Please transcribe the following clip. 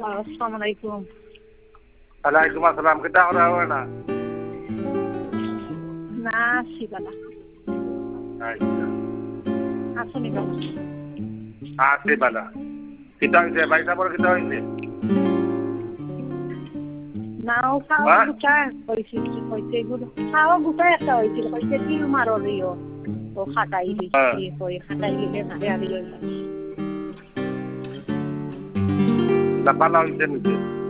আসসালামু আলাইকুম। ওয়ালাইকুম আসসালাম কিতা করা হয় না না আসি বালা। আচ্ছা আসুনি বালা। আছে বালা কিতা হইছে বাইসা পর কিতা হইছে নাও খাওয়া গুটায় হয়েছিল কইছে এগুলো খাওয়া গুটায় একটা হয়েছিল কইছে তিল মারো রিও ও খাটাই দিচ্ছি কই খাটাই দিলে মারে আর তা বালা হইছে নিচে